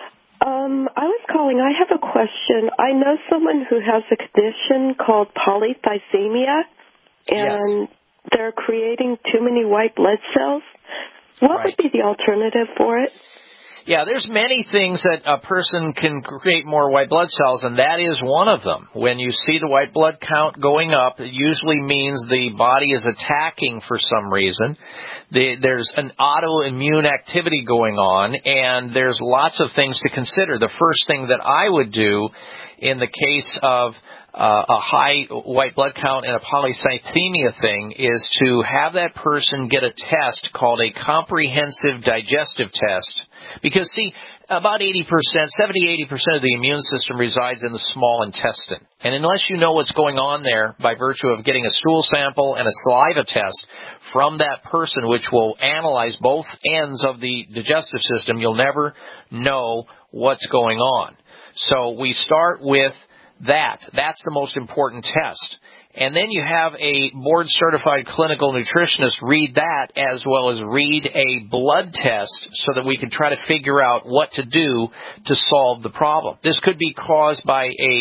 Speaker 3: Um, I was calling. I have a question. I know someone who has a condition called polycythemia, and yes. They're creating too many white blood cells. What right. would be the alternative for it?
Speaker 2: Yeah, there's many things that a person can create more white blood cells, and that is one of them. When you see the white blood count going up, it usually means the body is attacking for some reason. The, there's an autoimmune activity going on, and there's lots of things to consider. The first thing that I would do in the case of uh, a high white blood count and a polycythemia thing is to have that person get a test called a comprehensive digestive test. Because, see, about eighty percent, seventy to eighty percent of the immune system resides in the small intestine. And unless you know what's going on there by virtue of getting a stool sample and a saliva test from that person, which will analyze both ends of the digestive system, you'll never know what's going on. So we start with that. That's the most important test. And then you have a board-certified clinical nutritionist read that as well as read a blood test so that we can try to figure out what to do to solve the problem. This could be caused by a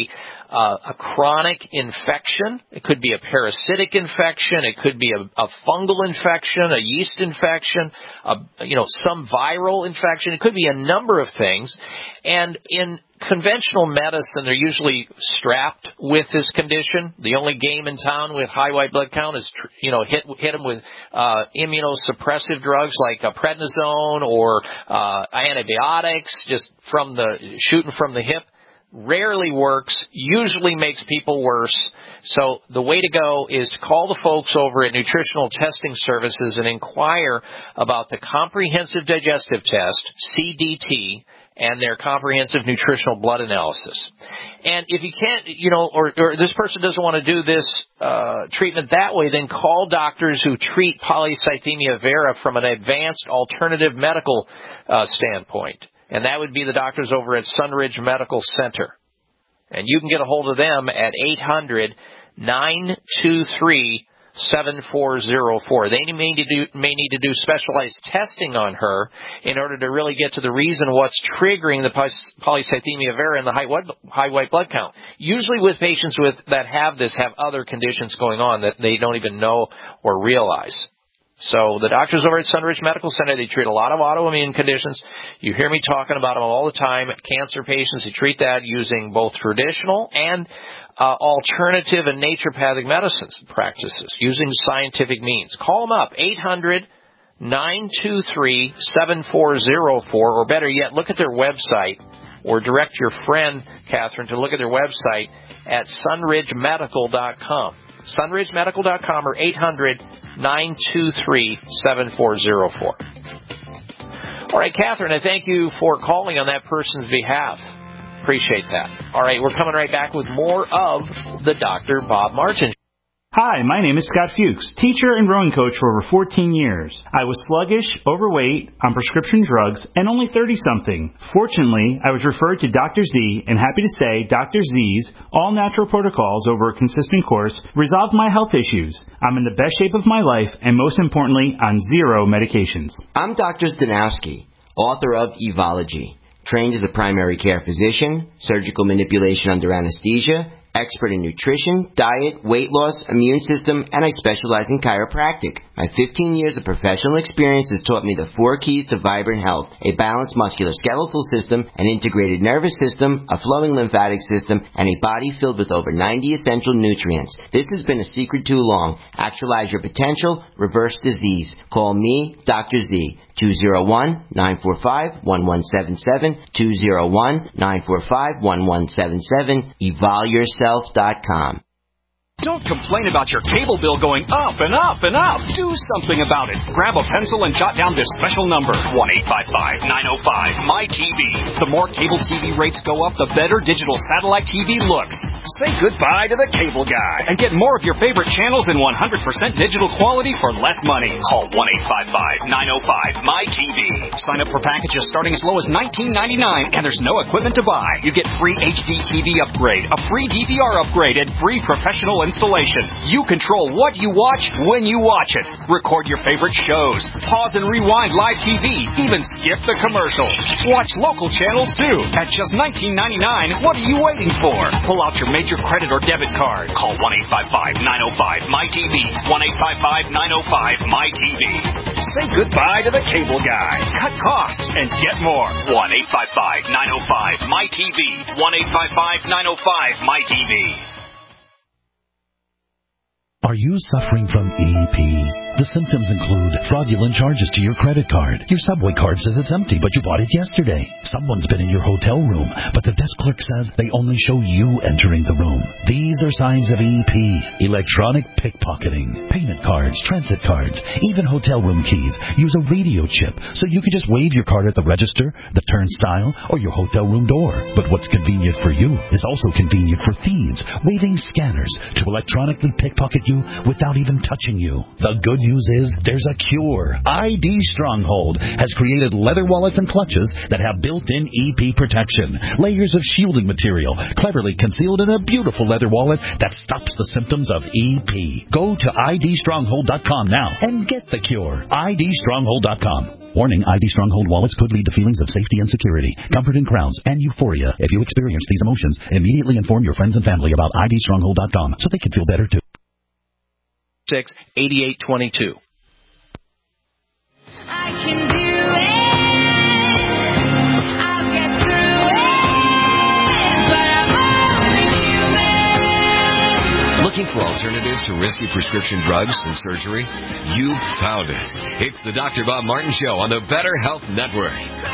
Speaker 2: uh, a chronic infection. It could be a parasitic infection. It could be a, a fungal infection, a yeast infection, a, you know, some viral infection. It could be a number of things. And in conventional medicine, they're usually strapped with this condition. The only game in town with high white blood count is, you know, hit hit them with uh, immunosuppressive drugs like uh, prednisone or uh, antibiotics, just from the shooting from the hip. Rarely works. Usually makes people worse. So the way to go is to call the folks over at Nutritional Testing Services and inquire about the Comprehensive Digestive Test, C D T, and their comprehensive nutritional blood analysis. And if you can't, you know, or, or this person doesn't want to do this uh, treatment that way, then call doctors who treat polycythemia vera from an advanced alternative medical uh, standpoint. And that would be the doctors over at Sunridge Medical Center. And you can get a hold of them at eight hundred, nine two three, seven four zero four. They may need, to do, may need to do specialized testing on her in order to really get to the reason what's triggering the polycythemia vera and the high white, high white blood count. Usually with patients with that have this have other conditions going on that they don't even know or realize. So the doctors over at Sunridge Medical Center, they treat a lot of autoimmune conditions. You hear me talking about them all the time. Cancer patients, they treat that using both traditional and uh, alternative and naturopathic medicines practices using scientific means. Call them up, eight hundred, nine two three, seven four zero four, or better yet, look at their website or direct your friend, Catherine, to look at their website at sunridge medical dot com. sunridge medical dot com or eight hundred, nine two three, seven four zero four. All right, Catherine, I thank you for calling on that person's behalf. Appreciate that. All right, we're coming right back with more of the Doctor Bob Martin.
Speaker 4: Hi, my name is Scott Fuchs, teacher and rowing coach for over fourteen years. I was sluggish, overweight, on prescription drugs, and only thirty-something. Fortunately, I was referred to Doctor Z, and happy to say Doctor Z's all-natural protocols over a consistent course resolved my health issues. I'm in the best shape of my life, and most importantly, on zero medications.
Speaker 22: I'm Doctor Zdanowski, author of Evology, trained as a primary care physician, surgical manipulation under anesthesia, expert in nutrition, diet, weight loss, immune system, and I specialize in chiropractic. My fifteen years of professional experience has taught me the four keys to vibrant health: a balanced musculoskeletal system, an integrated nervous system, a flowing lymphatic system, and a body filled with over ninety essential nutrients. This has been a secret too long. Actualize your potential, reverse disease. Call me, Doctor Z, two oh one, nine four five, one one seven seven, two oh one, nine four five, one one seven seven, evol yourself dot com.
Speaker 9: Don't complain about your cable bill going up and up and up. Do something about it. Grab a pencil and jot down this special number, one eight five five, nine oh five, M Y T V. The more cable T V rates go up, the better digital satellite T V looks. Say goodbye to the cable guy and get more of your favorite channels in one hundred percent digital quality for less money. Call one eight five five, nine oh five, M Y T V. Sign up for packages starting as low as nineteen ninety-nine, and there's no equipment to buy. You get free H D T V upgrade, a free D V R upgrade, and free professional installation. You control what you watch when you watch it. Record your favorite shows. Pause and rewind live T V. Even skip the commercials. Watch local channels too. At just nineteen ninety-nine, what are you waiting for? Pull out your major credit or debit card. Call one eight five five, nine oh five, M Y T V. one eight five five, nine oh five, M Y T V. Say goodbye to the cable guy. Cut costs and get more. one eight five five, nine oh five, M Y T V. one eight five five, nine oh five, M Y T V.
Speaker 14: Are you suffering from E P? The symptoms include fraudulent charges to your credit card. Your subway card says it's empty, but you bought it yesterday. Someone's been in your hotel room, but the desk clerk says they only show you entering the room. These are signs of E P. Electronic pickpocketing. Payment cards, transit cards, even hotel room keys use a radio chip, so you can just wave your card at the register, the turnstile, or your hotel room door. But what's convenient for you is also convenient for thieves, waving scanners to electronically pickpocket you without even touching you. The good news is there's a cure. I D Stronghold has created leather wallets and clutches that have built-in E P protection. Layers of shielding material cleverly concealed in a beautiful leather wallet that stops the symptoms of E P. Go to I D stronghold dot com now and get the cure. I D stronghold dot com. Warning, I D Stronghold wallets could lead to feelings of safety and security, comfort in crowns, and euphoria. If you experience these emotions, immediately inform your friends and family about I D stronghold dot com so they can feel better too.
Speaker 2: six eighty-eight twenty-two.
Speaker 10: I can do it. I'll get through it. But I'm only human.
Speaker 1: Looking for alternatives to risky prescription drugs and surgery? You found it. It's the Doctor Bob Martin Show on the Better Health Network.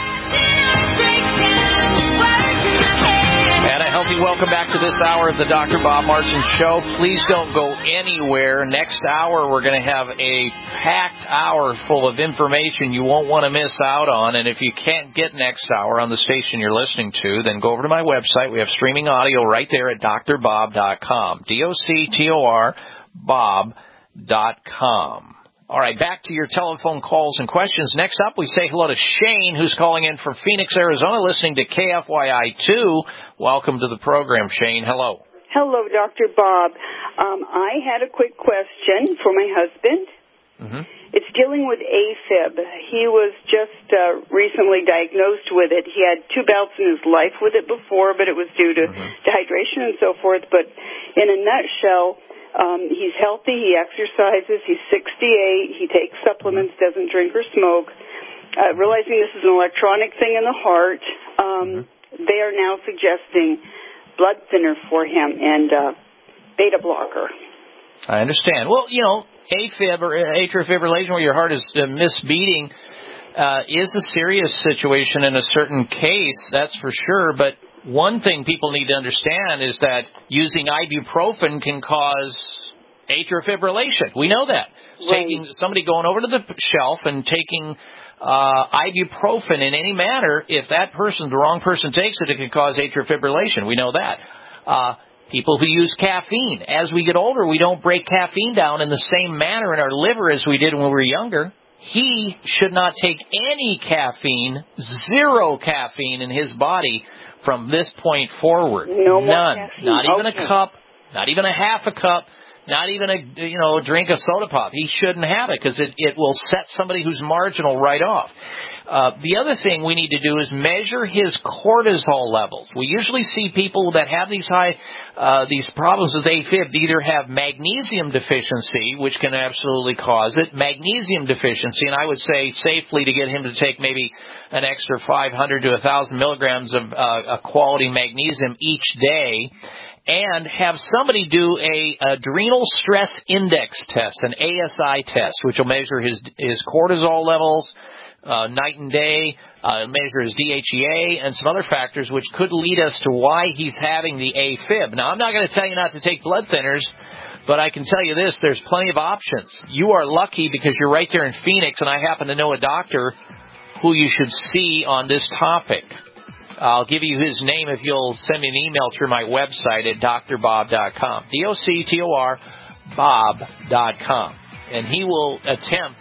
Speaker 2: And a healthy welcome back to this hour of the Doctor Bob Martin Show. Please don't go anywhere. Next hour, we're going to have a packed hour full of information you won't want to miss out on. And if you can't get next hour on the station you're listening to, then go over to my website. We have streaming audio right there at D R bob dot com. D O C T O R, Bob dot com. All right, back to your telephone calls and questions. Next up, we say hello to Shane, who's calling in from Phoenix, Arizona, listening to K F Y I two. Welcome to the program, Shane. Hello.
Speaker 5: Hello, Doctor Bob. Um, I had a quick question for my husband.
Speaker 2: Mm-hmm.
Speaker 5: It's dealing with AFib. He was just uh, recently diagnosed with it. He had two bouts in his life with it before, but it was due to mm-hmm. dehydration and so forth. But in a nutshell, Um, he's healthy, he exercises, he's sixty-eight, he takes supplements, doesn't drink or smoke. Uh, realizing this is an electronic thing in the heart, um, mm-hmm. they are now suggesting blood thinner for him and uh, beta blocker.
Speaker 2: I understand. Well, you know, AFib or atrial fibrillation where your heart is uh, misbeating uh, is a serious situation in a certain case, that's for sure, but one thing people need to understand is that using ibuprofen can cause atrial fibrillation. We know that. Right. Taking somebody going over to the shelf and taking uh, ibuprofen in any manner, if that person, the wrong person takes it, it can cause atrial fibrillation. We know that. Uh, people who use caffeine. As we get older, we don't break caffeine down in the same manner in our liver as we did when we were younger. He should not take any caffeine, zero caffeine in his body from this point forward.
Speaker 5: No more
Speaker 2: None.
Speaker 5: caffeine.
Speaker 2: Not even
Speaker 5: okay.
Speaker 2: a cup, not even a half a cup, not even a, you know, a drink of soda pop. He shouldn't have it because it, it will set somebody who's marginal right off. Uh, the other thing we need to do is measure his cortisol levels. We usually see people that have these high, uh, these problems with AFib either have magnesium deficiency, which can absolutely cause it, magnesium deficiency, and I would say safely to get him to take maybe an extra five hundred to one thousand milligrams of uh, a quality magnesium each day, and have somebody do a adrenal stress index test, an A S I test, which will measure his his cortisol levels uh, night and day, uh, measure his D H E A, and some other factors which could lead us to why he's having the AFib. Now, I'm not going to tell you not to take blood thinners, but I can tell you this, there's plenty of options. You are lucky because you're right there in Phoenix, and I happen to know a doctor who you should see on this topic. I'll give you his name if you'll send me an email through my website at D R bob dot com. D O C T O R, Bob dot com. And he will attempt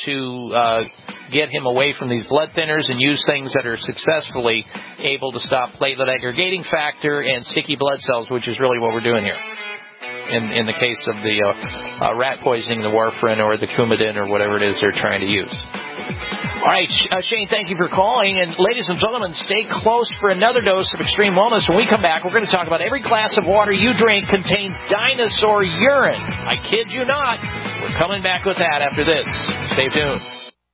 Speaker 2: to uh, get him away from these blood thinners and use things that are successfully able to stop platelet aggregating factor and sticky blood cells, which is really what we're doing here. In, in the case of the uh, uh, rat poisoning, the warfarin or the Coumadin or whatever it is they're trying to use. All right, uh, Shane, thank you for calling. And ladies and gentlemen, stay close for another dose of Extreme Wellness. When we come back, we're going to talk about every glass of water you drink contains dinosaur urine. I kid you not. We're coming back with that after this. Stay tuned.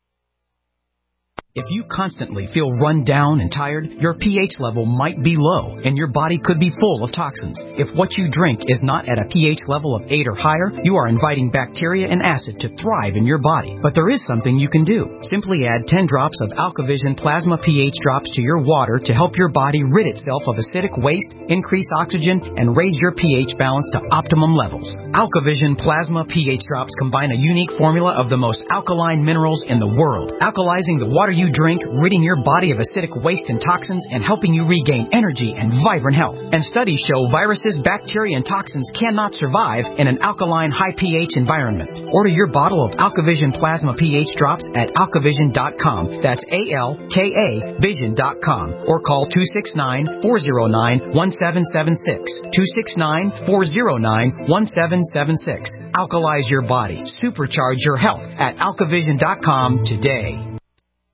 Speaker 6: If you constantly feel run down and tired, your pH level might be low, and your body could be full of toxins. If what you drink is not at a pH level of eight or higher, you are inviting bacteria and acid to thrive in your body. But there is something you can do. Simply add ten drops of AlkaVision Plasma pH drops to your water to help your body rid itself of acidic waste, increase oxygen, and raise your pH balance to optimum levels. AlkaVision Plasma pH drops combine a unique formula of the most alkaline minerals in the world, alkalizing the water you you drink, ridding your body of acidic waste and toxins, and helping you regain energy and vibrant health. And studies show viruses, bacteria, and toxins cannot survive in an alkaline, high pH environment. Order your bottle of AlkaVision Plasma pH drops at alkavision dot com. That's A L K A vision dot com. Or call two six nine, four zero nine, one seven seven six. two six nine, four zero nine, one seven seven six. Alkalize your body. Supercharge your health at alkavision dot com today.